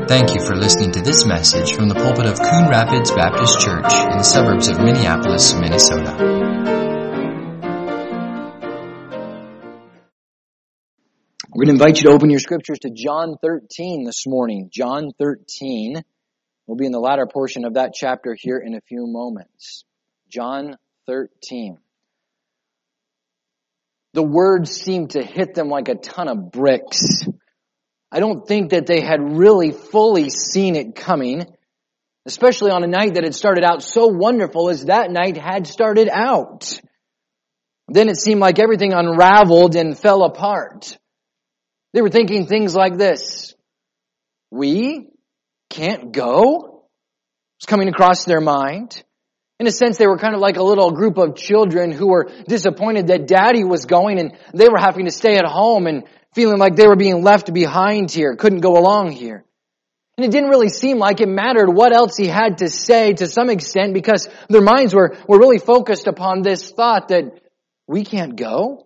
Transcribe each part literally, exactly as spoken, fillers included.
Thank you for listening to this message from the pulpit of Coon Rapids Baptist Church in the suburbs of Minneapolis, Minnesota. We're going to invite you to open your scriptures to John thirteen this morning. John thirteen. We'll be in the latter portion of that chapter here in a few moments. John thirteen. The words seemed to hit them like a ton of bricks. I don't think that they had really fully seen it coming, especially on a night that had started out so wonderful as that night had started out. Then it seemed like everything unraveled and fell apart. They were thinking things like this: we can't go? It's coming across their mind. In a sense, they were kind of like a little group of children who were disappointed that Daddy was going and they were having to stay at home and feeling like they were being left behind here, couldn't go along here. And it didn't really seem like it mattered what else he had to say to some extent, because their minds were, were really focused upon this thought that we can't go.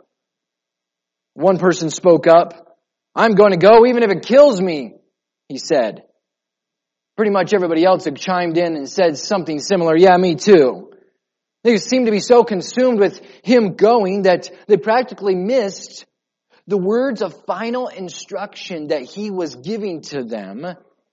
One person spoke up. "I'm going to go even if it kills me," he said. Pretty much everybody else had chimed in and said something similar. "Yeah, me too." They seemed to be so consumed with him going that they practically missed the words of final instruction that he was giving to them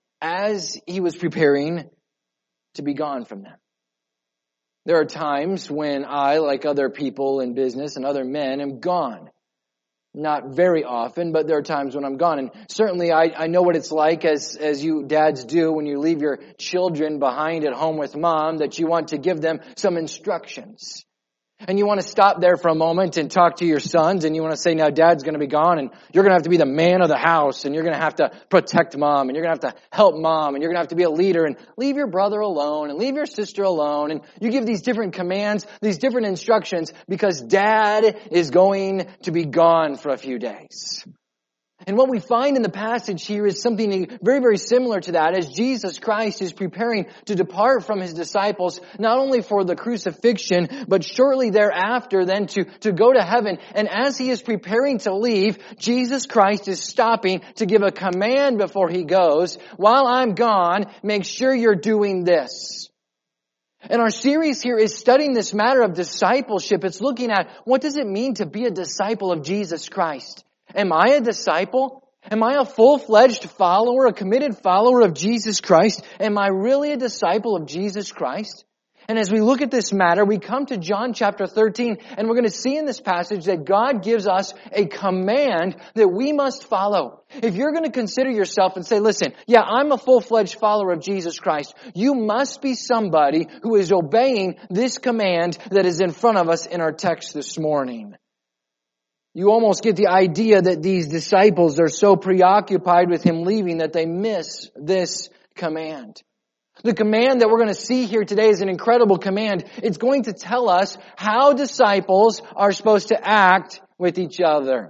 as he was preparing to be gone from them. There are times when I, like other people in business and other men, am gone. Not very often, but there are times when I'm gone. And certainly I, I know what it's like, as, as you dads do when you leave your children behind at home with mom, that you want to give them some instructions. And you want to stop there for a moment and talk to your sons, and you want to say, now Dad's going to be gone, and you're going to have to be the man of the house, and you're going to have to protect Mom, and you're going to have to help Mom, and you're going to have to be a leader, and leave your brother alone, and leave your sister alone. And you give these different commands, these different instructions, because Dad is going to be gone for a few days. And what we find in the passage here is something very, very similar to that, as Jesus Christ is preparing to depart from His disciples, not only for the crucifixion, but shortly thereafter then to, to go to heaven. And as He is preparing to leave, Jesus Christ is stopping to give a command before He goes. While I'm gone, make sure you're doing this. And our series here is studying this matter of discipleship. It's looking at, what does it mean to be a disciple of Jesus Christ? Am I a disciple? Am I a full-fledged follower, a committed follower of Jesus Christ? Am I really a disciple of Jesus Christ? And as we look at this matter, we come to John chapter thirteen, and we're going to see in this passage that God gives us a command that we must follow. If you're going to consider yourself and say, listen, yeah, I'm a full-fledged follower of Jesus Christ, you must be somebody who is obeying this command that is in front of us in our text this morning. You almost get the idea that these disciples are so preoccupied with Him leaving that they miss this command. The command that we're going to see here today is an incredible command. It's going to tell us how disciples are supposed to act with each other.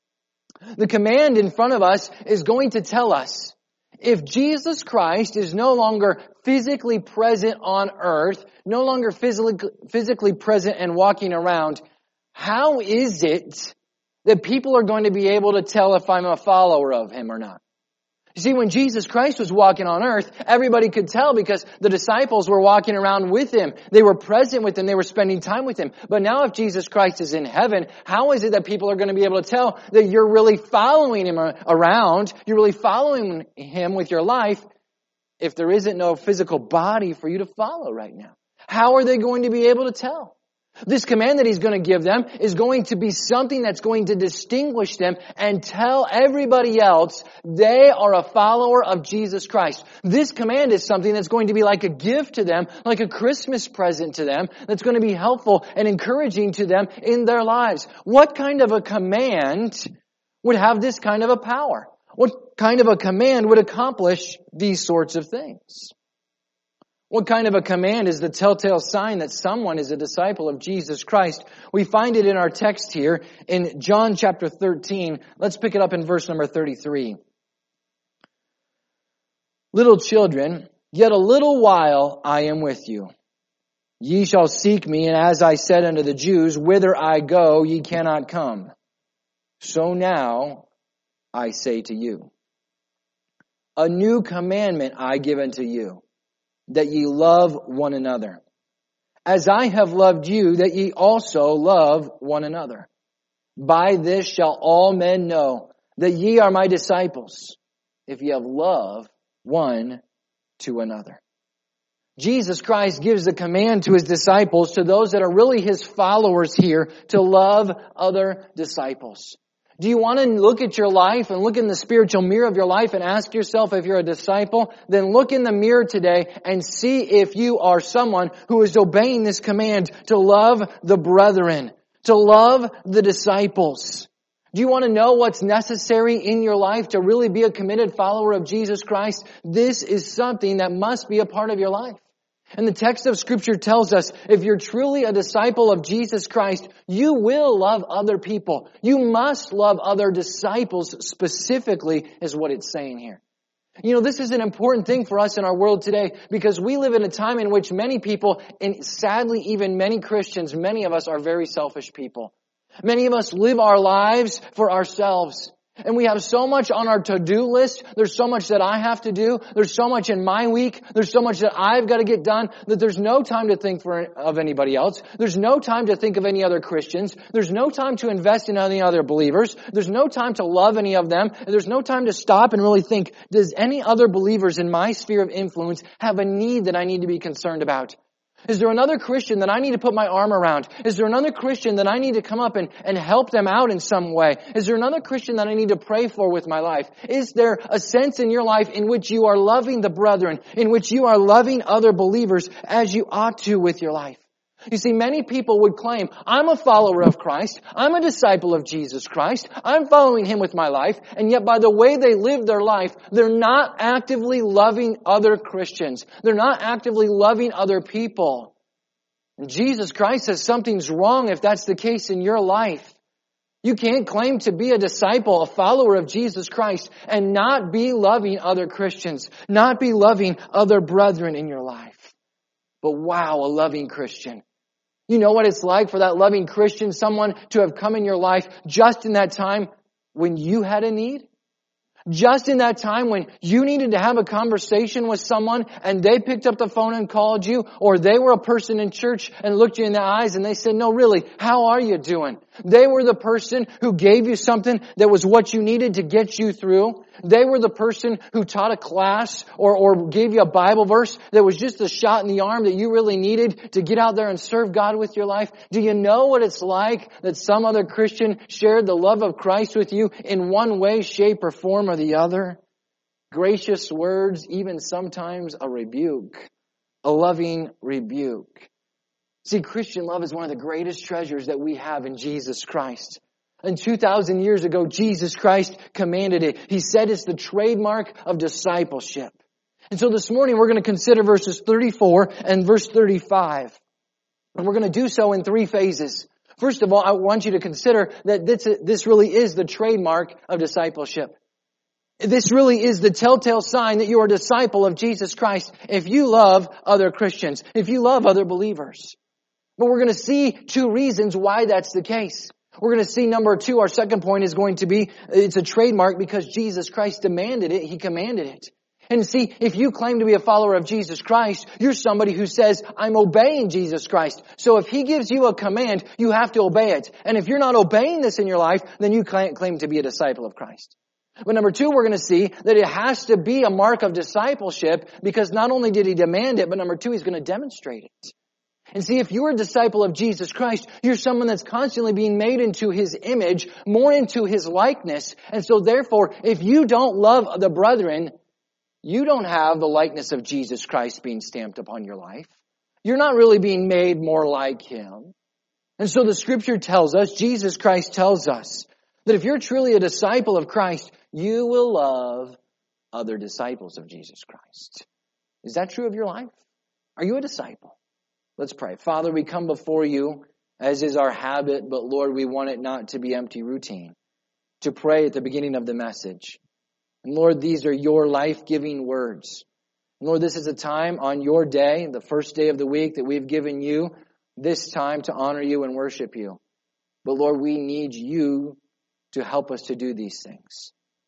The command in front of us is going to tell us, if Jesus Christ is no longer physically present on earth, no longer physically, physically present and walking around, how is it that people are going to be able to tell if I'm a follower of Him or not? You see, when Jesus Christ was walking on earth, everybody could tell because the disciples were walking around with Him. They were present with Him. They were spending time with Him. But now if Jesus Christ is in heaven, how is it that people are going to be able to tell that you're really following Him around, you're really following Him with your life, if there isn't no physical body for you to follow right now? How are they going to be able to tell? This command that He's going to give them is going to be something that's going to distinguish them and tell everybody else they are a follower of Jesus Christ. This command is something that's going to be like a gift to them, like a Christmas present to them, that's going to be helpful and encouraging to them in their lives. What kind of a command would have this kind of a power? What kind of a command would accomplish these sorts of things? What kind of a command is the telltale sign that someone is a disciple of Jesus Christ? We find it in our text here in John chapter thirteen. Let's pick it up in verse number thirty-three. Little children, yet a little while I am with you. Ye shall seek me, and as I said unto the Jews, whither I go, ye cannot come. So now I say to you. A new commandment I give unto you, that ye love one another. As I have loved you, that ye also love one another. By this shall all men know that ye are my disciples, if ye have love one to another. Jesus Christ gives the command to His disciples, to those that are really His followers here, to love other disciples. Do you want to look at your life and look in the spiritual mirror of your life and ask yourself if you're a disciple? Then look in the mirror today and see if you are someone who is obeying this command to love the brethren, to love the disciples. Do you want to know what's necessary in your life to really be a committed follower of Jesus Christ? This is something that must be a part of your life. And the text of Scripture tells us, if you're truly a disciple of Jesus Christ, you will love other people. You must love other disciples specifically, is what it's saying here. You know, this is an important thing for us in our world today, because we live in a time in which many people, and sadly even many Christians, many of us are very selfish people. Many of us live our lives for ourselves. And we have so much on our to-do list. There's so much that I have to do. There's so much in my week. There's so much that I've got to get done that there's no time to think for, of anybody else. There's no time to think of any other Christians. There's no time to invest in any other believers. There's no time to love any of them. There's no time to stop and really think, does any other believers in my sphere of influence have a need that I need to be concerned about? Is there another Christian that I need to put my arm around? Is there another Christian that I need to come up and, and help them out in some way? Is there another Christian that I need to pray for with my life? Is there a sense in your life in which you are loving the brethren, in which you are loving other believers as you ought to with your life? You see, many people would claim, I'm a follower of Christ, I'm a disciple of Jesus Christ, I'm following Him with my life, and yet by the way they live their life, they're not actively loving other Christians. They're not actively loving other people. And Jesus Christ says something's wrong if that's the case in your life. You can't claim to be a disciple, a follower of Jesus Christ, and not be loving other Christians, not be loving other brethren in your life. But wow, a loving Christian. You know what it's like for that loving Christian, someone to have come in your life just in that time when you had a need? Just in that time when you needed to have a conversation with someone and they picked up the phone and called you, or they were a person in church and looked you in the eyes and they said, no, really, how are you doing? They were the person who gave you something that was what you needed to get you through. They were the person who taught a class or, or gave you a Bible verse that was just a shot in the arm that you really needed to get out there and serve God with your life. Do you know what it's like that some other Christian shared the love of Christ with you in one way, shape, or form or the other? Gracious words, even sometimes a rebuke, a loving rebuke. See, Christian love is one of the greatest treasures that we have in Jesus Christ. And two thousand years ago, Jesus Christ commanded it. He said it's the trademark of discipleship. And so this morning we're going to consider verses thirty-four and verse thirty-five. And we're going to do so in three phases. First of all, I want you to consider that this, this really is the trademark of discipleship. This really is the telltale sign that you are a disciple of Jesus Christ if you love other Christians, if you love other believers. But we're going to see two reasons why that's the case. We're going to see number two, our second point is going to be, it's a trademark because Jesus Christ demanded it, He commanded it. And see, if you claim to be a follower of Jesus Christ, you're somebody who says, I'm obeying Jesus Christ. So if He gives you a command, you have to obey it. And if you're not obeying this in your life, then you can't claim to be a disciple of Christ. But number two, we're going to see that it has to be a mark of discipleship because not only did He demand it, but number two, He's going to demonstrate it. And see, if you're a disciple of Jesus Christ, you're someone that's constantly being made into His image, more into His likeness. And so therefore, if you don't love the brethren, you don't have the likeness of Jesus Christ being stamped upon your life. You're not really being made more like Him. And so the Scripture tells us, Jesus Christ tells us, that if you're truly a disciple of Christ, you will love other disciples of Jesus Christ. Is that true of your life? Are you a disciple? Let's pray. Father, we come before You, as is our habit, but Lord, we want it not to be empty routine, to pray at the beginning of the message. And Lord, these are Your life-giving words. And Lord, this is a time on Your day, the first day of the week, that we've given You this time to honor You and worship You. But Lord, we need You to help us to do these things.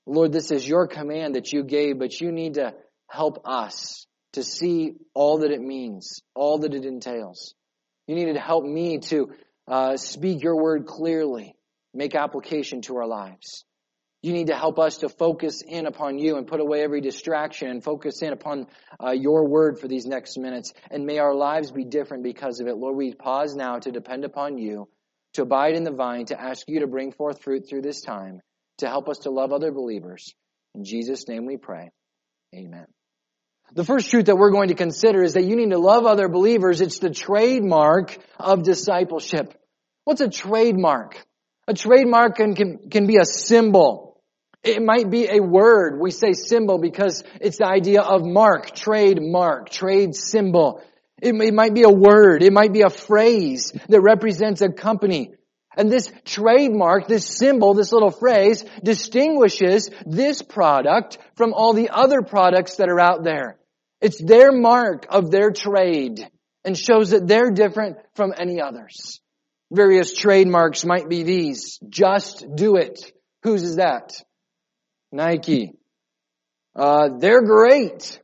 Lord, this is your command that you gave, but you need to help us to see all that it means, all that it entails. You needed to help me to uh, speak your word clearly, make application to our lives. You need to help us to focus in upon you and put away every distraction and focus in upon uh, your word for these next minutes. And may our lives be different because of it. Lord, we pause now to depend upon you, to abide in the vine, to ask you to bring forth fruit through this time, to help us to love other believers. In Jesus' name we pray. Amen. The first truth that we're going to consider is that you need to love other believers. It's the trademark of discipleship. What's a trademark? A trademark can, can, can be a symbol. It might be a word. We say symbol because it's the idea of mark, trademark, trade symbol. It, it might be a word. It might be a phrase that represents a company. And this trademark, this symbol, this little phrase distinguishes this product from all the other products that are out there. It's their mark of their trade and shows that they're different from any others. Various trademarks might be these. Just do it. Whose is that? Nike. Uh, they're great.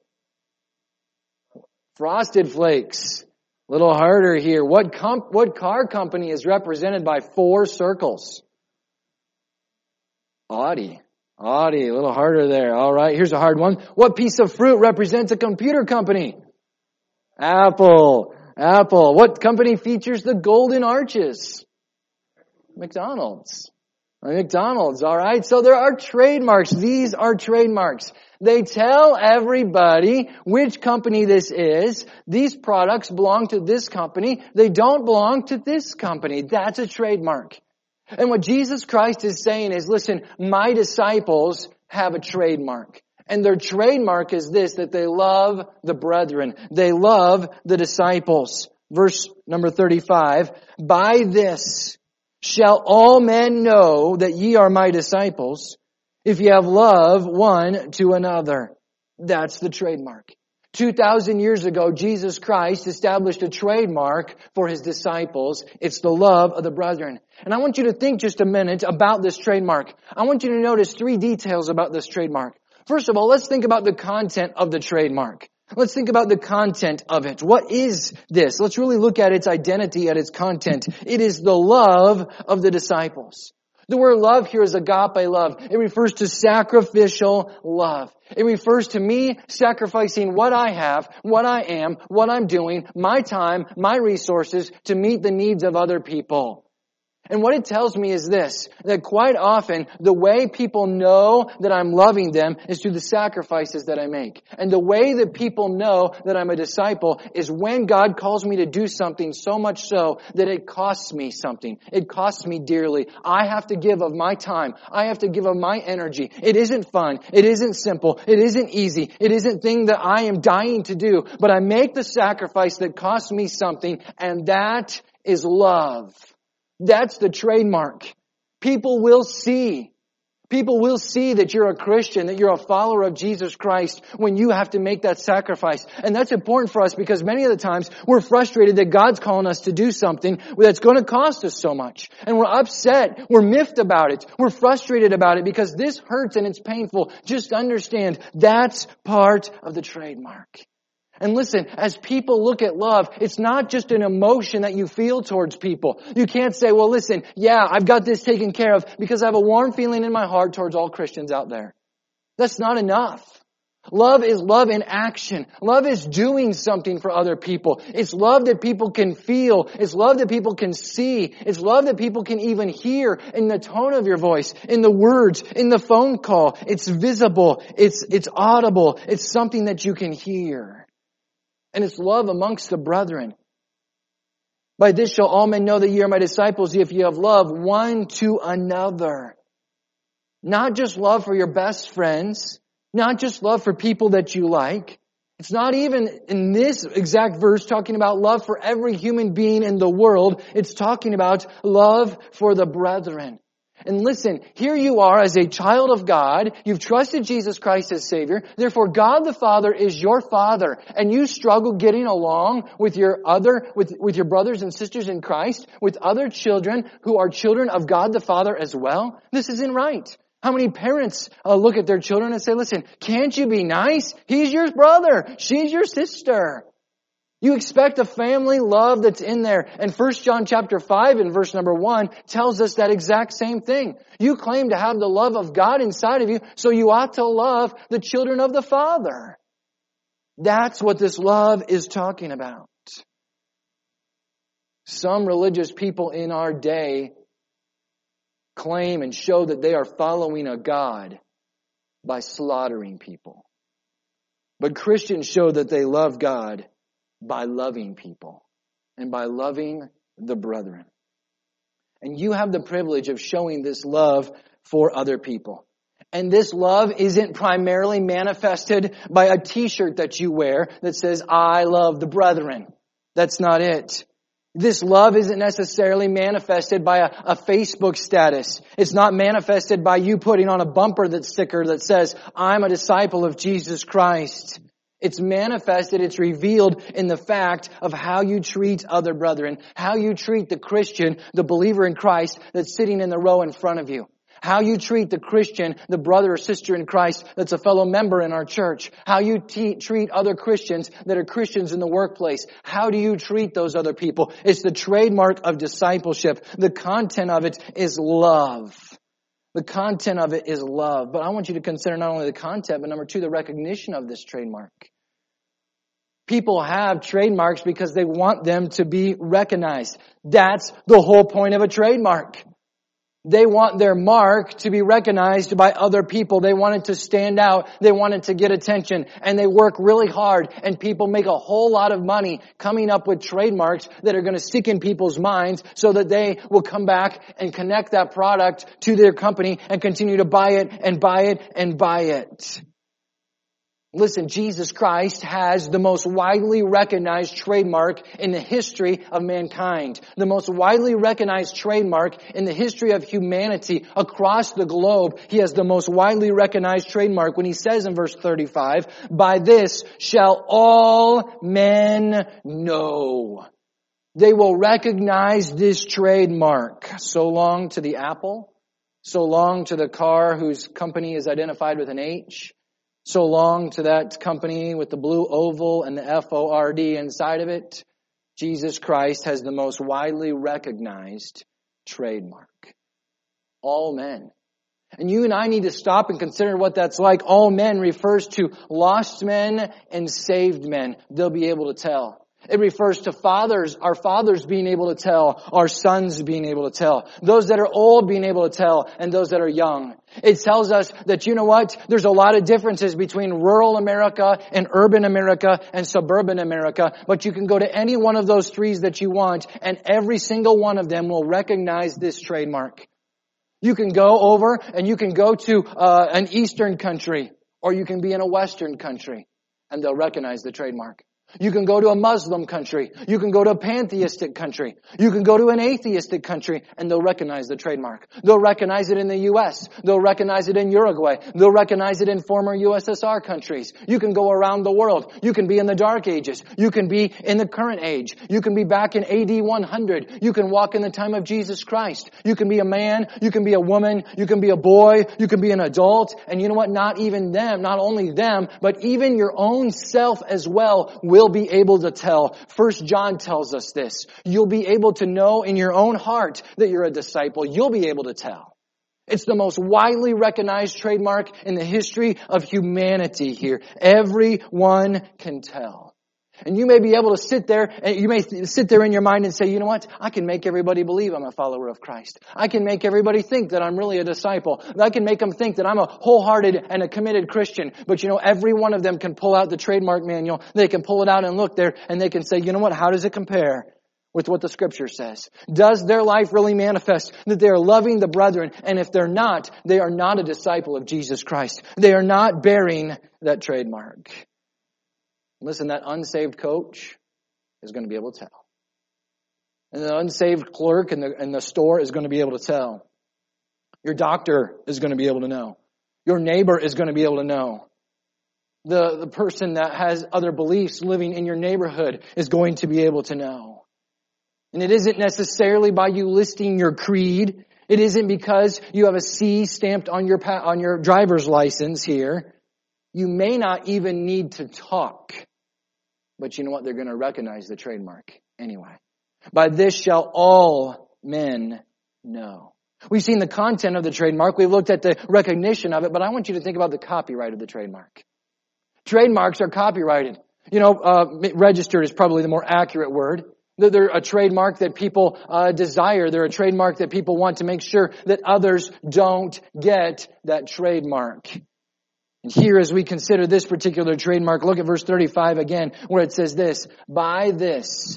Frosted Flakes. A little harder here. What comp- what car company is represented by four circles? Audi. Audi. A little harder there. All right. Here's a hard one. What piece of fruit represents a computer company? Apple. Apple. What company features the golden arches? McDonald's. McDonald's, all right? So there are trademarks. These are trademarks. They tell everybody which company this is. These products belong to this company. They don't belong to this company. That's a trademark. And what Jesus Christ is saying is, listen, my disciples have a trademark. And their trademark is this, that they love the brethren. They love the disciples. Verse number thirty-five, by this shall all men know that ye are my disciples, if ye have love one to another. That's the trademark. Two thousand years ago, Jesus Christ established a trademark for His disciples. It's the love of the brethren. And I want you to think just a minute about this trademark. I want you to notice three details about this trademark. First of all, let's think about the content of the trademark. Let's think about the content of it. What is this? Let's really look at its identity, at its content. It is the love of the disciples. The word love here is agape love. It refers to sacrificial love. It refers to me sacrificing what I have, what I am, what I'm doing, my time, my resources to meet the needs of other people. And what it tells me is this, that quite often the way people know that I'm loving them is through the sacrifices that I make. And the way that people know that I'm a disciple is when God calls me to do something so much so that it costs me something. It costs me dearly. I have to give of my time. I have to give of my energy. It isn't fun. It isn't simple. It isn't easy. It isn't thing that I am dying to do. But I make the sacrifice that costs me something, and that is love. That's the trademark. People will see. People will see that you're a Christian, that you're a follower of Jesus Christ when you have to make that sacrifice. And that's important for us because many of the times we're frustrated that God's calling us to do something that's going to cost us so much. And we're upset. We're miffed about it. We're frustrated about it because this hurts and it's painful. Just understand that's part of the trademark. And listen, as people look at love, it's not just an emotion that you feel towards people. You can't say, well, listen, yeah, I've got this taken care of because I have a warm feeling in my heart towards all Christians out there. That's not enough. Love is love in action. Love is doing something for other people. It's love that people can feel. It's love that people can see. It's love that people can even hear in the tone of your voice, in the words, in the phone call. It's visible. It's, it's audible. It's something that you can hear. And it's love amongst the brethren. By this shall all men know that ye are my disciples, if ye have love one to another. Not just love for your best friends. Not just love for people that you like. It's not even in this exact verse talking about love for every human being in the world. It's talking about love for the brethren. And listen, here you are as a child of God. You've trusted Jesus Christ as Savior. Therefore, God the Father is your Father. And you struggle getting along with your other, with, with your brothers and sisters in Christ, with other children who are children of God the Father as well. This isn't right. How many parents uh, look at their children and say, listen, can't you be nice? He's your brother. She's your sister. You expect a family love that's in there. And First John chapter five and verse number one tells us that exact same thing. You claim to have the love of God inside of you, so you ought to love the children of the Father. That's what this love is talking about. Some religious people in our day claim and show that they are following a God by slaughtering people. But Christians show that they love God by loving people and by loving the brethren. And you have the privilege of showing this love for other people. And this love isn't primarily manifested by a t-shirt that you wear that says, I love the brethren. That's not it. This love isn't necessarily manifested by a, a Facebook status. It's not manifested by you putting on a bumper that sticker that says, I'm a disciple of Jesus Christ. It's manifested, it's revealed in the fact of how you treat other brethren, how you treat the Christian, the believer in Christ that's sitting in the row in front of you. How you treat the Christian, the brother or sister in Christ that's a fellow member in our church. How you te- treat other Christians that are Christians in the workplace. How do you treat those other people? It's the trademark of discipleship. The content of it is love. The content of it is love. But I want you to consider not only the content, but number two, the recognition of this trademark. People have trademarks because they want them to be recognized. That's the whole point of a trademark. They want their mark to be recognized by other people. They want it to stand out. They want it to get attention. And they work really hard. And people make a whole lot of money coming up with trademarks that are going to stick in people's minds so that they will come back and connect that product to their company and continue to buy it and buy it and buy it. Listen, Jesus Christ has the most widely recognized trademark in the history of mankind. The most widely recognized trademark in the history of humanity across the globe. He has the most widely recognized trademark when he says in verse thirty-five, by this shall all men know. They will recognize this trademark. So long to the apple. So long to the car whose company is identified with an H. So long to that company with the blue oval and the F O R D inside of it. Jesus Christ has the most widely recognized trademark. All men. And you and I need to stop and consider what that's like. All men refers to lost men and saved men. They'll be able to tell. It refers to fathers, our fathers being able to tell, our sons being able to tell, those that are old being able to tell, and those that are young. It tells us that, you know what, there's a lot of differences between rural America and urban America and suburban America, but you can go to any one of those threes that you want, and every single one of them will recognize this trademark. You can go over and you can go to uh, an eastern country, or you can be in a western country, and they'll recognize the trademark. You can go to a Muslim country. You can go to a pantheistic country. You can go to an atheistic country, and they'll recognize the trademark. They'll recognize it in the U S. They'll recognize it in Uruguay. They'll recognize it in former U S S R countries. You can go around the world. You can be in the Dark Ages. You can be in the current age. You can be back in A D one hundred. You can walk in the time of Jesus Christ. You can be a man. You can be a woman. You can be a boy. You can be an adult. And you know what? Not even them, not only them, but even your own self as well will be able to tell. First John tells us this. You'll be able to know in your own heart that you're a disciple. You'll be able to tell. It's the most widely recognized trademark in the history of humanity here. Everyone can tell. And you may be able to sit there, and you may sit there in your mind and say, you know what? I can make everybody believe I'm a follower of Christ. I can make everybody think that I'm really a disciple. I can make them think that I'm a wholehearted and a committed Christian. But you know, every one of them can pull out the trademark manual. They can pull it out and look there, and they can say, you know what? How does it compare with what the Scripture says? Does their life really manifest that they are loving the brethren? And if they're not, they are not a disciple of Jesus Christ. They are not bearing that trademark. Listen, that unsaved coach is going to be able to tell. And the unsaved clerk in the, in the store is going to be able to tell. Your doctor is going to be able to know. Your neighbor is going to be able to know. The, the person that has other beliefs living in your neighborhood is going to be able to know. And it isn't necessarily by you listing your creed. It isn't because you have a C stamped on your pa- on your driver's license here. You may not even need to talk. But you know what? They're going to recognize the trademark anyway. By this shall all men know. We've seen the content of the trademark. We've looked at the recognition of it. But I want you to think about the copyright of the trademark. Trademarks are copyrighted. You know, uh, registered is probably the more accurate word. They're a trademark that people uh, desire. They're a trademark that people want to make sure that others don't get that trademark. And here, as we consider this particular trademark, look at verse thirty-five again, where it says this, by this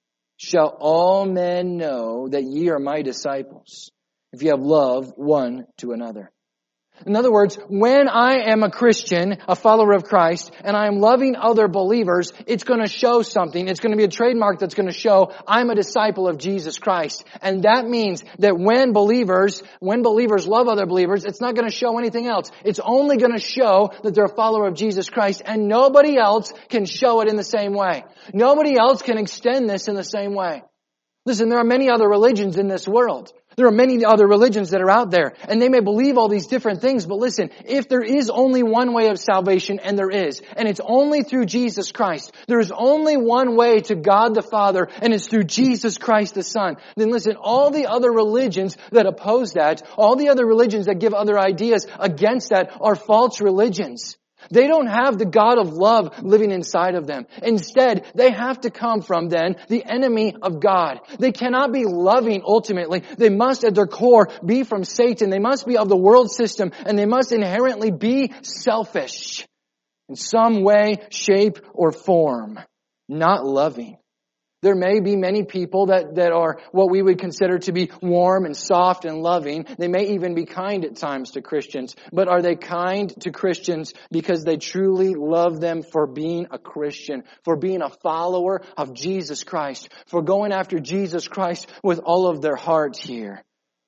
shall all men know that ye are my disciples, if ye have love one to another. In other words, when I am a Christian, a follower of Christ, and I am loving other believers, it's going to show something. It's going to be a trademark that's going to show I'm a disciple of Jesus Christ. And that means that when believers, when believers love other believers, it's not going to show anything else. It's only going to show that they're a follower of Jesus Christ, and nobody else can show it in the same way. Nobody else can extend this in the same way. Listen, there are many other religions in this world. There are many other religions that are out there, and they may believe all these different things, but listen, if there is only one way of salvation, and there is, and it's only through Jesus Christ, there is only one way to God the Father, and it's through Jesus Christ the Son, then listen, all the other religions that oppose that, all the other religions that give other ideas against that are false religions. They don't have the God of love living inside of them. Instead, they have to come from then the enemy of God. They cannot be loving ultimately. They must at their core be from Satan. They must be of the world system, and they must inherently be selfish in some way, shape, or form. Not loving. There may be many people that, that are what we would consider to be warm and soft and loving. They may even be kind at times to Christians. But are they kind to Christians because they truly love them for being a Christian, for being a follower of Jesus Christ, for going after Jesus Christ with all of their heart here?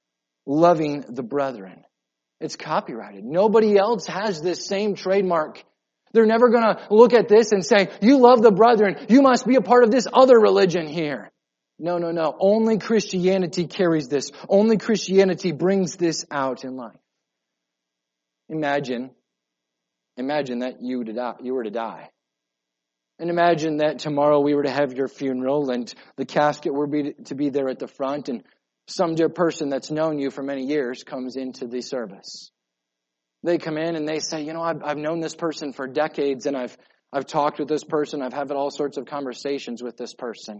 Loving the brethren. It's copyrighted. Nobody else has this same trademark. They're never going to look at this and say, you love the brethren, you must be a part of this other religion here. No, no, no. Only Christianity carries this. Only Christianity brings this out in life. Imagine, imagine that you, to die, you were to die. And imagine that tomorrow we were to have your funeral and the casket were be, to be there at the front, and some dear person that's known you for many years comes into the service. They come in and they say, you know, I've, I've known this person for decades, and I've I've talked with this person. I've had all sorts of conversations with this person.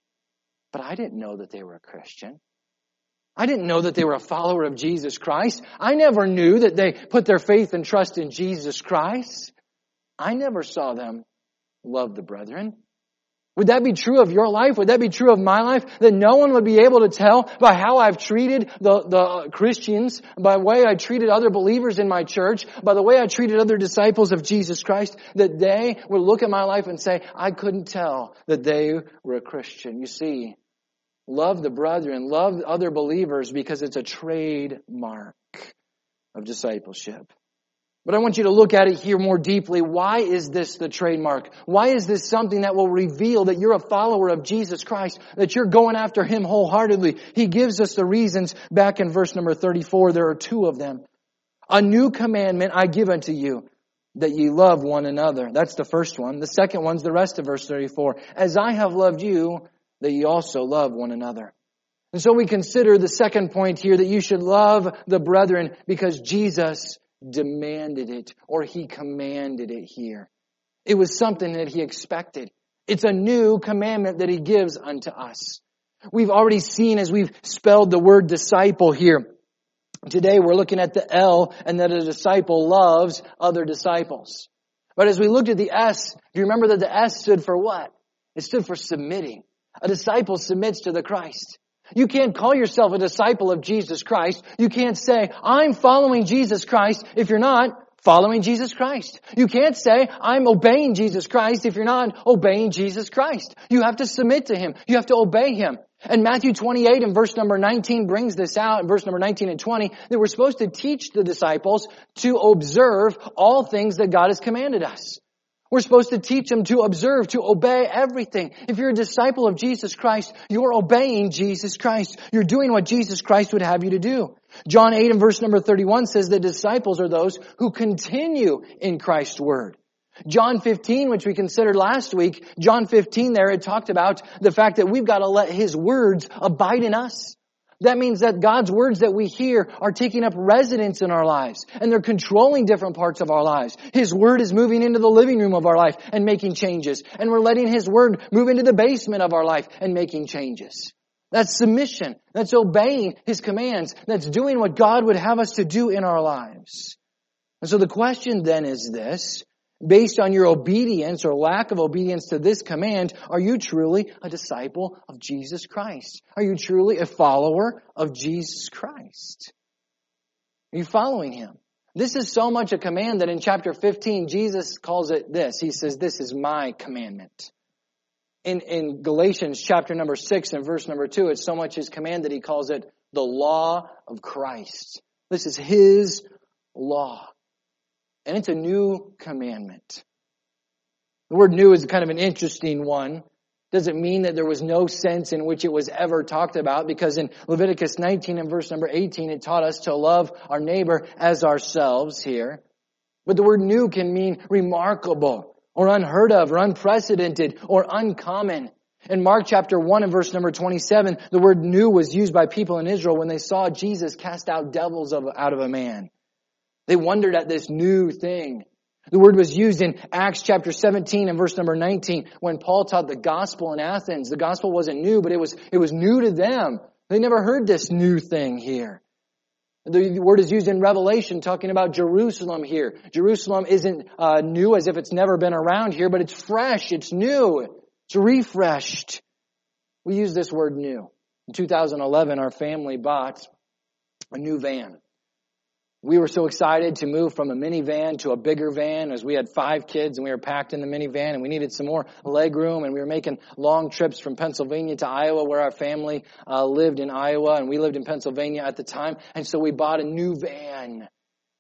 But I didn't know that they were a Christian. I didn't know that they were a follower of Jesus Christ. I never knew that they put their faith and trust in Jesus Christ. I never saw them love the brethren. Would that be true of your life? Would that be true of my life? That no one would be able to tell by how I've treated the, the Christians, by the way I treated other believers in my church, by the way I treated other disciples of Jesus Christ, that they would look at my life and say, I couldn't tell that they were a Christian. You see, love the brethren, love other believers, because it's a trademark of discipleship. But I want you to look at it here more deeply. Why is this the trademark? Why is this something that will reveal that you're a follower of Jesus Christ, that you're going after Him wholeheartedly? He gives us the reasons back in verse number thirty-four. There are two of them. A new commandment I give unto you, that ye love one another. That's the first one. The second one's the rest of verse thirty-four. As I have loved you, that ye also love one another. And so we consider the second point here, that you should love the brethren because Jesus demanded it, or He commanded it here. It was something that He expected. It's a new commandment that He gives unto us. We've already seen, as we've spelled the word disciple here. Today we're looking at the L, and that a disciple loves other disciples. But as we looked at the S, do you remember that the S stood for what? It stood for submitting. A disciple submits to the Christ. You can't call yourself a disciple of Jesus Christ. You can't say, I'm following Jesus Christ, if you're not following Jesus Christ. You can't say, I'm obeying Jesus Christ, if you're not obeying Jesus Christ. You have to submit to Him. You have to obey Him. And Matthew twenty-eight and verse number nineteen brings this out, in verse number nineteen and twenty, that we're supposed to teach the disciples to observe all things that God has commanded us. We're supposed to teach them to observe, to obey everything. If you're a disciple of Jesus Christ, you're obeying Jesus Christ. You're doing what Jesus Christ would have you to do. John eight and verse number thirty-one says the disciples are those who continue in Christ's word. John fifteen, which we considered last week, John fifteen there, it talked about the fact that we've got to let His words abide in us. That means that God's words that we hear are taking up residence in our lives, and they're controlling different parts of our lives. His word is moving into the living room of our life and making changes, and we're letting His word move into the basement of our life and making changes. That's submission. That's obeying His commands. That's doing what God would have us to do in our lives. And so the question then is this: based on your obedience or lack of obedience to this command, are you truly a disciple of Jesus Christ? Are you truly a follower of Jesus Christ? Are you following Him? This is so much a command that in chapter fifteen, Jesus calls it this. He says, "This is my commandment." In, in Galatians chapter number six and verse number two, it's so much His command that He calls it the law of Christ. This is His law. And it's a new commandment. The word new is kind of an interesting one. Doesn't mean that there was no sense in which it was ever talked about, because in Leviticus nineteen and verse number eighteen, it taught us to love our neighbor as ourselves here. But the word new can mean remarkable or unheard of or unprecedented or uncommon. In Mark chapter one and verse number twenty-seven, the word new was used by people in Israel when they saw Jesus cast out devils of, out of a man. They wondered at this new thing. The word was used in Acts chapter seventeen and verse number nineteen when Paul taught the gospel in Athens. The gospel wasn't new, but it was, it was new to them. They never heard this new thing here. The word is used in Revelation talking about Jerusalem here. Jerusalem isn't uh, new as if it's never been around here, but it's fresh, it's new, it's refreshed. We use this word new. In two thousand eleven, our family bought a new van. We were so excited to move from a minivan to a bigger van as we had five kids and we were packed in the minivan and we needed some more leg room, and we were making long trips from Pennsylvania to Iowa, where our family uh, lived in Iowa, and we lived in Pennsylvania at the time. And so we bought a new van.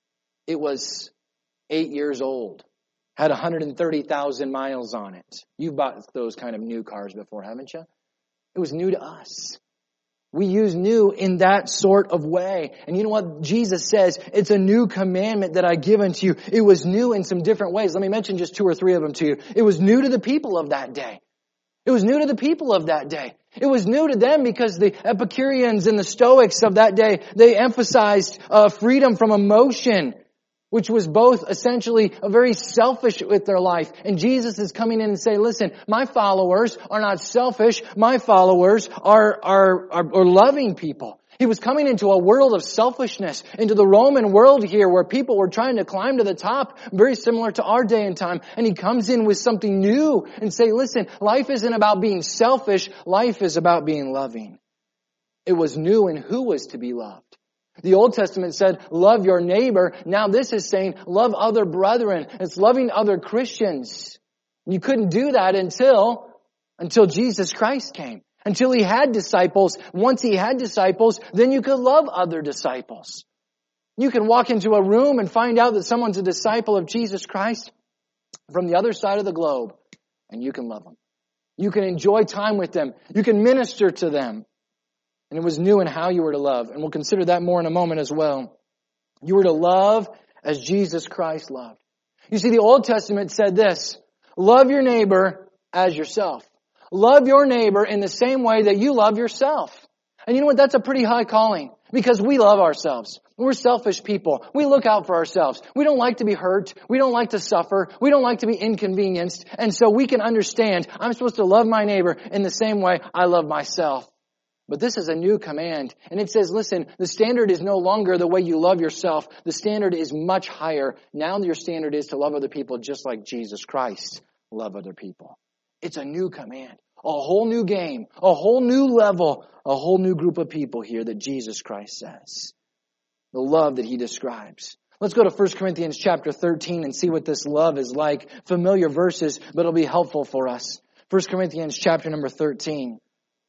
It was eight years old, had one hundred thirty thousand miles on it. You've bought those kind of new cars before, haven't you? It was new to us. We use new in that sort of way. And you know what? Jesus says, it's a new commandment that I give unto you. It was new in some different ways. Let me mention just two or three of them to you. It was new to the people of that day. It was new to the people of that day. It was new to them because the Epicureans and the Stoics of that day, they emphasized uh, freedom from emotion, which was both essentially a very selfish with their life. And Jesus is coming in and saying, listen, my followers are not selfish. My followers are, are, are, are loving people. He was coming into a world of selfishness, into the Roman world here where people were trying to climb to the top, very similar to our day and time. And He comes in with something new and say, listen, life isn't about being selfish. Life is about being loving. It was new in who was to be loved. The Old Testament said, love your neighbor. Now this is saying, love other brethren. It's loving other Christians. You couldn't do that until, until Jesus Christ came. Until He had disciples. Once He had disciples, then you could love other disciples. You can walk into a room and find out that someone's a disciple of Jesus Christ from the other side of the globe, and you can love them. You can enjoy time with them. You can minister to them. And it was new in how you were to love. And we'll consider that more in a moment as well. You were to love as Jesus Christ loved. You see, the Old Testament said this: love your neighbor as yourself. Love your neighbor in the same way that you love yourself. And you know what? That's a pretty high calling, because we love ourselves. We're selfish people. We look out for ourselves. We don't like to be hurt. We don't like to suffer. We don't like to be inconvenienced. And so we can understand, I'm supposed to love my neighbor in the same way I love myself. But this is a new command. And it says, listen, the standard is no longer the way you love yourself. The standard is much higher. Now your standard is to love other people just like Jesus Christ loved other people. It's a new command. A whole new game. A whole new level. A whole new group of people here that Jesus Christ says. The love that He describes. Let's go to First Corinthians chapter thirteen and see what this love is like. Familiar verses, but it'll be helpful for us. First Corinthians chapter number thirteen.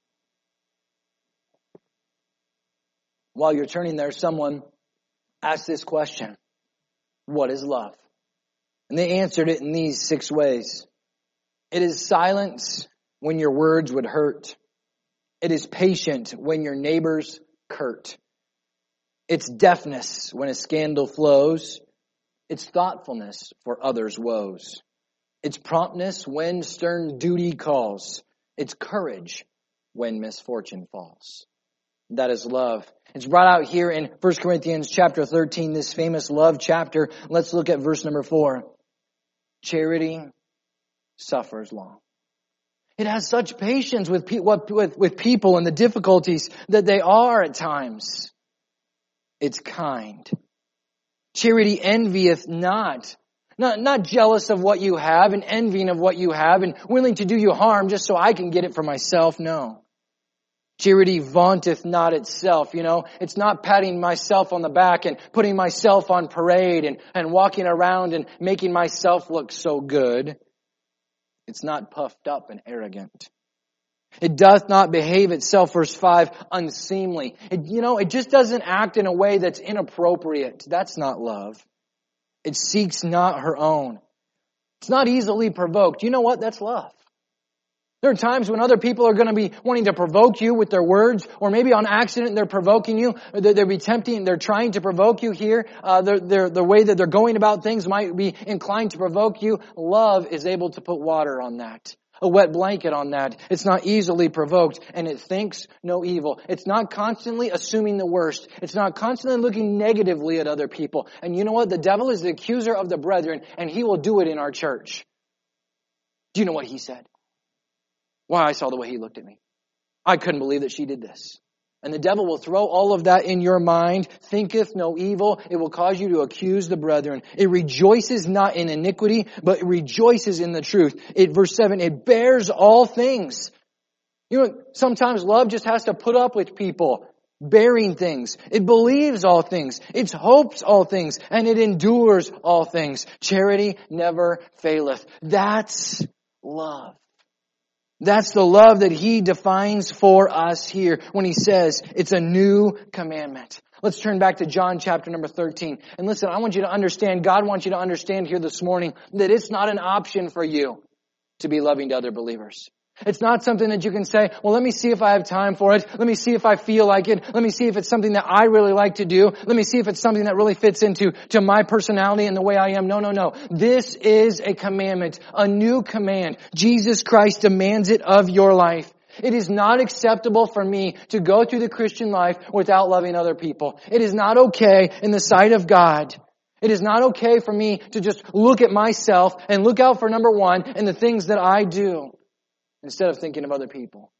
While you're turning there, someone asked this question: what is love? And they answered it in these six ways. It is silence when your words would hurt. It is patient when your neighbors curt. It's deafness when a scandal flows. It's thoughtfulness for others' woes. It's promptness when stern duty calls. It's courage when misfortune falls. That is love. It's brought out here in First Corinthians chapter thirteen, this famous love chapter. Let's look at verse number four. Charity suffers long. It has such patience with, pe- with, with people and the difficulties that they are at times. It's kind. Charity envieth not. Not, not jealous of what you have and envying of what you have and willing to do you harm just so I can get it for myself. No. Charity vaunteth not itself, you know. It's not patting myself on the back and putting myself on parade and, and walking around and making myself look so good. It's not puffed up and arrogant. It doth not behave itself, verse five, unseemly. It, you know, it just doesn't act in a way that's inappropriate. That's not love. It seeks not her own. It's not easily provoked. You know what? That's love. There are times when other people are going to be wanting to provoke you with their words, or maybe on accident they're provoking you, or they'll be tempting, they're trying to provoke you here. Uh, they're, they're, the way that they're going about things might be inclined to provoke you. Love is able to put water on that, a wet blanket on that. It's not easily provoked, and it thinks no evil. It's not constantly assuming the worst. It's not constantly looking negatively at other people. And you know what? The devil is the accuser of the brethren, and he will do it in our church. Do you know what he said? Why, I saw the way he looked at me. I couldn't believe that she did this. And the devil will throw all of that in your mind. Thinketh no evil. It will cause you to accuse the brethren. It rejoices not in iniquity, but it rejoices in the truth. It, verse seven, it bears all things. You know, sometimes love just has to put up with people bearing things. It believes all things. It hopes all things. And it endures all things. Charity never faileth. That's love. That's the love that he defines for us here when he says it's a new commandment. Let's turn back to John chapter number thirteen. And listen, I want you to understand, God wants you to understand here this morning that it's not an option for you to be loving to other believers. It's not something that you can say, well, let me see if I have time for it. Let me see if I feel like it. Let me see if it's something that I really like to do. Let me see if it's something that really fits into to my personality and the way I am. No, no, no. This is a commandment, a new command. Jesus Christ demands it of your life. It is not acceptable for me to go through the Christian life without loving other people. It is not okay in the sight of God. It is not okay for me to just look at myself and look out for number one and the things that I do, instead of thinking of other people.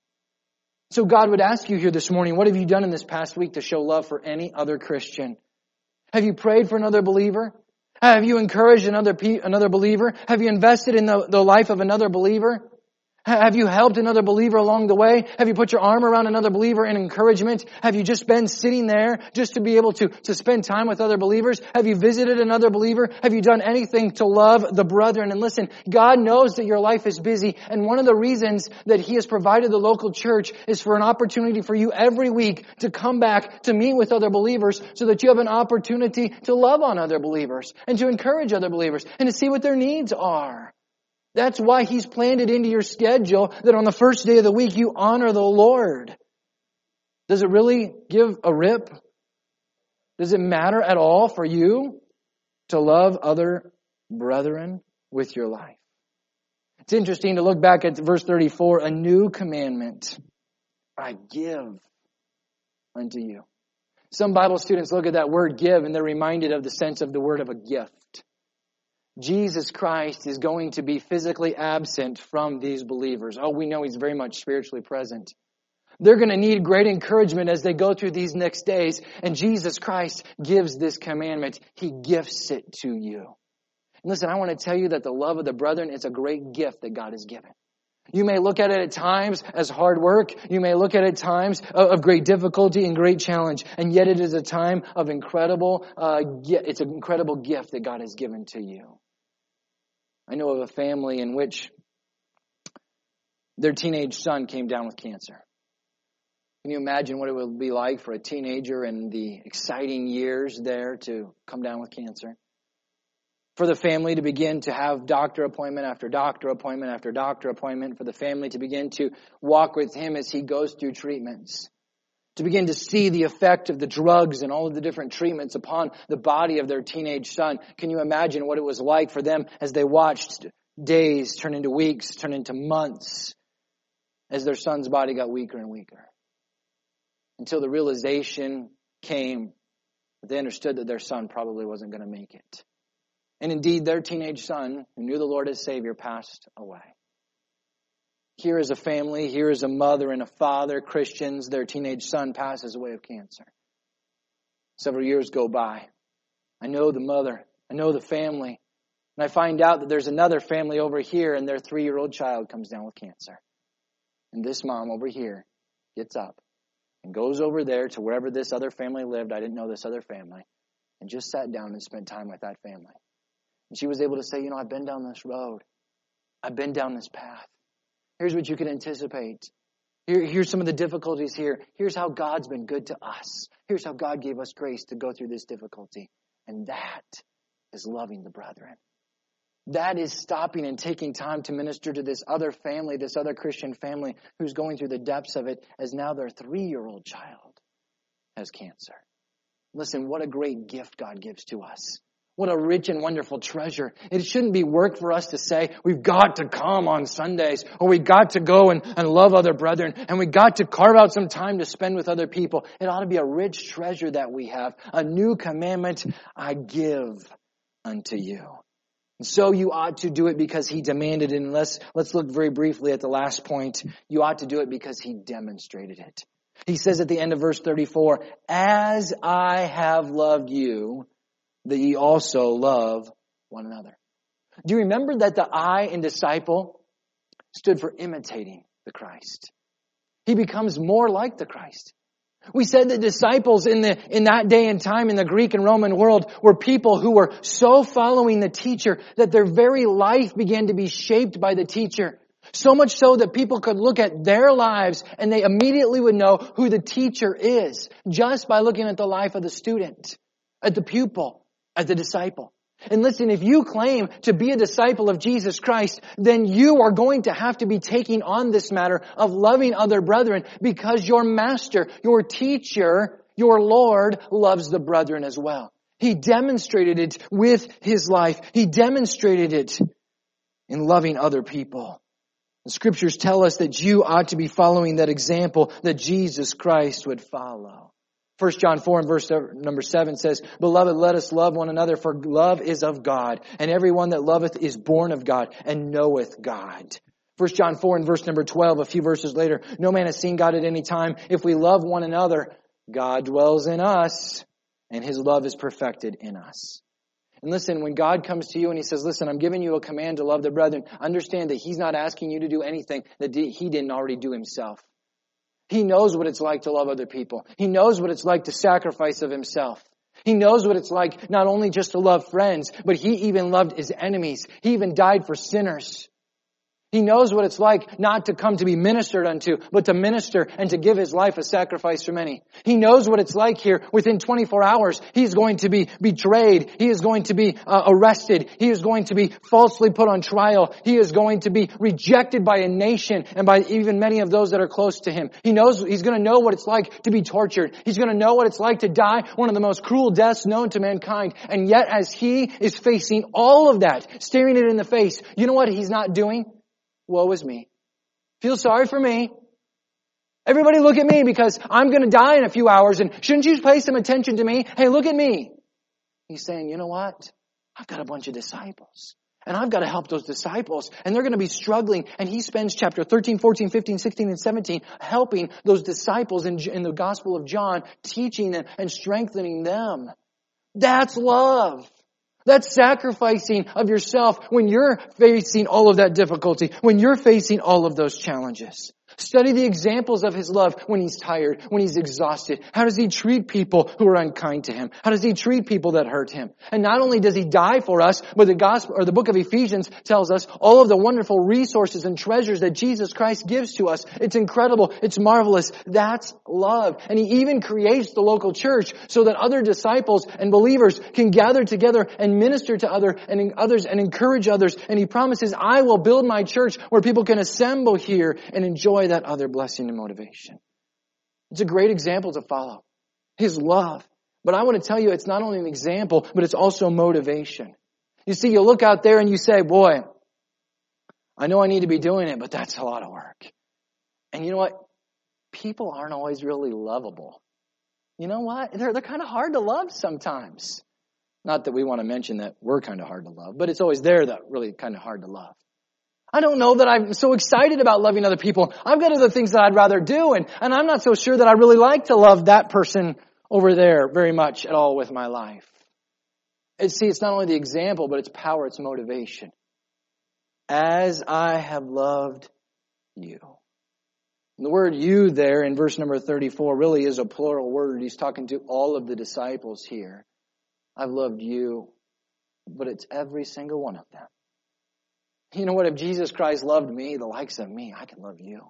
So God would ask you here this morning, what have you done in this past week to show love for any other Christian? Have you prayed for another believer? Have you encouraged another pe- another believer? Have you invested in the, the life of another believer? Have you helped another believer along the way? Have you put your arm around another believer in encouragement? Have you just been sitting there just to be able to, to spend time with other believers? Have you visited another believer? Have you done anything to love the brethren? And listen, God knows that your life is busy. And one of the reasons that He has provided the local church is for an opportunity for you every week to come back to meet with other believers so that you have an opportunity to love on other believers and to encourage other believers and to see what their needs are. That's why He's planned it into your schedule that on the first day of the week you honor the Lord. Does it really give a rip? Does it matter at all for you to love other brethren with your life? It's interesting to look back at verse thirty-four. A new commandment I give unto you. Some Bible students look at that word give and they're reminded of the sense of the word of a gift. Jesus Christ is going to be physically absent from these believers. Oh, we know He's very much spiritually present. They're going to need great encouragement as they go through these next days. And Jesus Christ gives this commandment. He gifts it to you. And listen, I want to tell you that the love of the brethren is a great gift that God has given. You may look at it at times as hard work. You may look at it at times of great difficulty and great challenge. And yet it is a time of incredible, uh, it's an incredible gift that God has given to you. I know of a family in which their teenage son came down with cancer. Can you imagine what it would be like for a teenager in the exciting years there to come down with cancer? For the family to begin to have doctor appointment after doctor appointment after doctor appointment. For the family to begin to walk with him as he goes through treatments. To begin to see the effect of the drugs and all of the different treatments upon the body of their teenage son. Can you imagine what it was like for them as they watched days turn into weeks, turn into months, as their son's body got weaker and weaker? Until the realization came that they understood that their son probably wasn't going to make it. And indeed, their teenage son, who knew the Lord as Savior, passed away. Here is a family, here is a mother and a father, Christians. Their teenage son passes away of cancer. Several years go by. I know the mother. I know the family. And I find out that there's another family over here, and their three-year-old child comes down with cancer. And this mom over here gets up and goes over there to wherever this other family lived. I didn't know this other family. And just sat down and spent time with that family. And she was able to say, you know, I've been down this road. I've been down this path. Here's what you can anticipate. Here, here's some of the difficulties here. Here's how God's been good to us. Here's how God gave us grace to go through this difficulty. And that is loving the brethren. That is stopping and taking time to minister to this other family, this other Christian family who's going through the depths of it as now their three-year-old child has cancer. Listen, what a great gift God gives to us. What a rich and wonderful treasure. It shouldn't be work for us to say, we've got to come on Sundays, or we got to go and, and love other brethren, and we got to carve out some time to spend with other people. It ought to be a rich treasure that we have. A new commandment I give unto you. And so you ought to do it because he demanded it. And let's, let's look very briefly at the last point. You ought to do it because he demonstrated it. He says at the end of verse thirty-four, as I have loved you, that ye also love one another. Do you remember that the I in disciple stood for imitating the Christ? He becomes more like the Christ. We said that disciples in the in that day and time in the Greek and Roman world were people who were so following the teacher that their very life began to be shaped by the teacher. So much so that people could look at their lives and they immediately would know who the teacher is just by looking at the life of the student, at the pupil, at the disciple. And listen, if you claim to be a disciple of Jesus Christ, then you are going to have to be taking on this matter of loving other brethren because your master, your teacher, your Lord loves the brethren as well. He demonstrated it with his life. He demonstrated it in loving other people. The scriptures tell us that you ought to be following that example that Jesus Christ would follow. First John four and verse number seven says, Beloved, let us love one another, for love is of God, and everyone that loveth is born of God and knoweth God. First John four and verse number twelve, a few verses later, No man has seen God at any time. If we love one another, God dwells in us, and his love is perfected in us. And listen, when God comes to you and he says, listen, I'm giving you a command to love the brethren, understand that he's not asking you to do anything that he didn't already do himself. He knows what it's like to love other people. He knows what it's like to sacrifice of himself. He knows what it's like not only just to love friends, but he even loved his enemies. He even died for sinners. He knows what it's like not to come to be ministered unto, but to minister and to give his life a sacrifice for many. He knows what it's like here. Within twenty-four hours, he's going to be betrayed. He is going to be uh, arrested. He is going to be falsely put on trial. He is going to be rejected by a nation and by even many of those that are close to him. He knows, he's going to know what it's like to be tortured. He's going to know what it's like to die one of the most cruel deaths known to mankind. And yet as he is facing all of that, staring it in the face, you know what he's not doing? Woe is me. Feel sorry for me. Everybody look at me because I'm going to die in a few hours and shouldn't you pay some attention to me? Hey, look at me. He's saying, you know what? I've got a bunch of disciples and I've got to help those disciples and they're going to be struggling. And he spends chapter thirteen, fourteen, fifteen, sixteen, and seventeen helping those disciples in, in the Gospel of John, teaching them and strengthening them. That's love. That's sacrificing of yourself when you're facing all of that difficulty, when you're facing all of those challenges. Study the examples of His love when He's tired, when He's exhausted. How does He treat people who are unkind to Him? How does He treat people that hurt Him? And not only does He die for us, but the gospel, or the book of Ephesians tells us all of the wonderful resources and treasures that Jesus Christ gives to us. It's incredible. It's marvelous. That's love. And He even creates the local church so that other disciples and believers can gather together and minister to other and others and encourage others. And He promises, I will build my church where people can assemble here and enjoy that other blessing and motivation. It's a great example to follow. His love. But I want to tell you, it's not only an example, but it's also motivation. You see, you look out there and you say, boy, I know I need to be doing it, but that's a lot of work. And you know what? People aren't always really lovable. You know what? They're, they're kind of hard to love sometimes. Not that we want to mention that we're kind of hard to love, but it's always there that really kind of hard to love. I don't know that I'm so excited about loving other people. I've got other things that I'd rather do, and, and I'm not so sure that I really like to love that person over there very much at all with my life. And see, it's not only the example, but it's power, it's motivation. As I have loved you. And the word you there in verse number thirty-four really is a plural word. He's talking to all of the disciples here. I've loved you, but it's every single one of them. You know what? If Jesus Christ loved me, the likes of me, I can love you.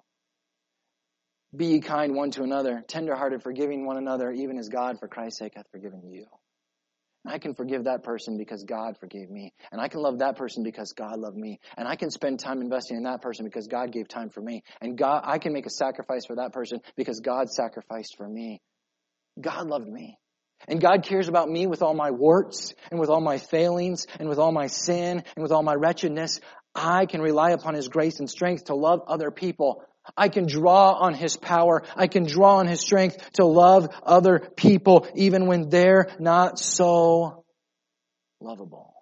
Be ye kind one to another, tenderhearted, forgiving one another, even as God for Christ's sake hath forgiven you. And I can forgive that person because God forgave me. And I can love that person because God loved me. And I can spend time investing in that person because God gave time for me. And God, I can make a sacrifice for that person because God sacrificed for me. God loved me. And God cares about me with all my warts and with all my failings and with all my sin and with all my wretchedness. I can rely upon His grace and strength to love other people. I can draw on His power. I can draw on His strength to love other people even when they're not so lovable.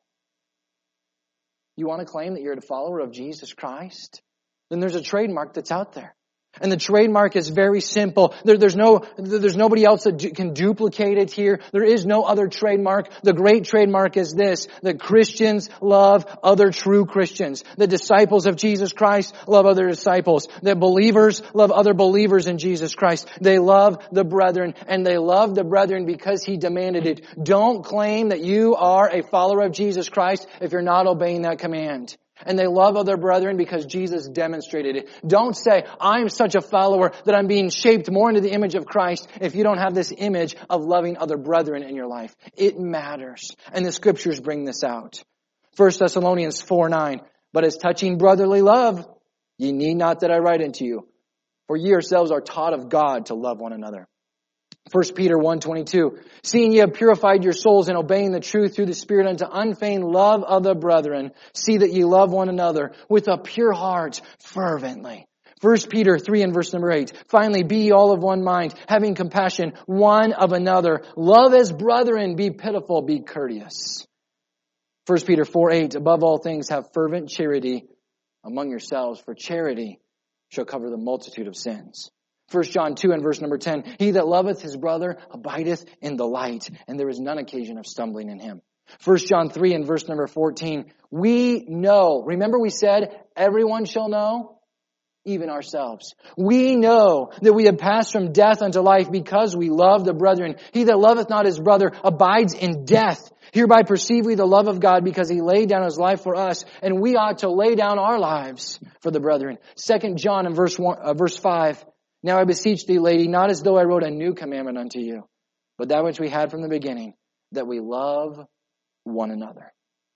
You want to claim that you're a follower of Jesus Christ? Then there's a trademark that's out there. And the trademark is very simple. There, there's no, there's nobody else that du- can duplicate it here. There is no other trademark. The great trademark is this, that Christians love other true Christians. The disciples of Jesus Christ love other disciples. The believers love other believers in Jesus Christ. They love the brethren, and they love the brethren because He demanded it. Don't claim that you are a follower of Jesus Christ if you're not obeying that command. And they love other brethren because Jesus demonstrated it. Don't say, I'm such a follower that I'm being shaped more into the image of Christ if you don't have this image of loving other brethren in your life. It matters. And the scriptures bring this out. First Thessalonians four nine. But as touching brotherly love, ye need not that I write unto you. For ye yourselves are taught of God to love one another. First Peter one twenty-two, seeing ye have purified your souls in obeying the truth through the Spirit unto unfeigned love of the brethren, see that ye love one another with a pure heart fervently. First Peter three and verse number eight, finally be ye all of one mind, having compassion one of another. Love as brethren, be pitiful, be courteous. First Peter four eight, above all things have fervent charity among yourselves, for charity shall cover the multitude of sins. First John two and verse number ten, he that loveth his brother abideth in the light, and there is none occasion of stumbling in him. First John three and verse number fourteen, we know, remember we said, everyone shall know, even ourselves. We know that we have passed from death unto life because we love the brethren. He that loveth not his brother abides in death. Hereby perceive we the love of God because He laid down His life for us, and we ought to lay down our lives for the brethren. Second John in verse one, uh, verse five, now I beseech thee, lady, not as though I wrote a new commandment unto you, but that which we had from the beginning, that we love one another.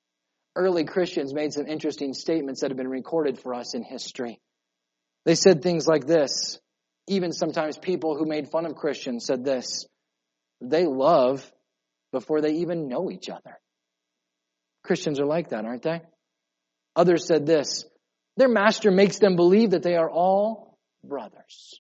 Early Christians made some interesting statements that have been recorded for us in history. They said things like this. Even sometimes people who made fun of Christians said this. They love before they even know each other. Christians are like that, aren't they? Others said this. Their master makes them believe that they are all brothers.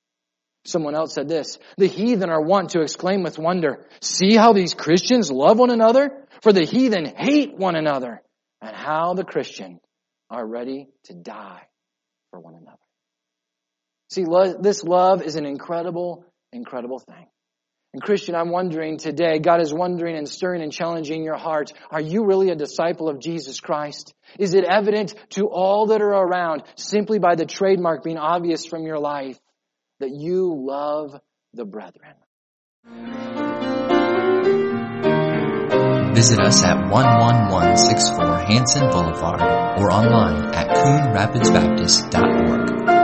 Someone else said this. The heathen are wont to exclaim with wonder, see how these Christians love one another? For the heathen hate one another. And how the Christian are ready to die for one another. See, lo- this love is an incredible, incredible thing. And Christian, I'm wondering today, God is wondering and stirring and challenging your heart. Are you really a disciple of Jesus Christ? Is it evident to all that are around, simply by the trademark being obvious from your life, that you love the brethren? Visit us at one one one six four Hanson Boulevard or online at coon rapids baptist dot org.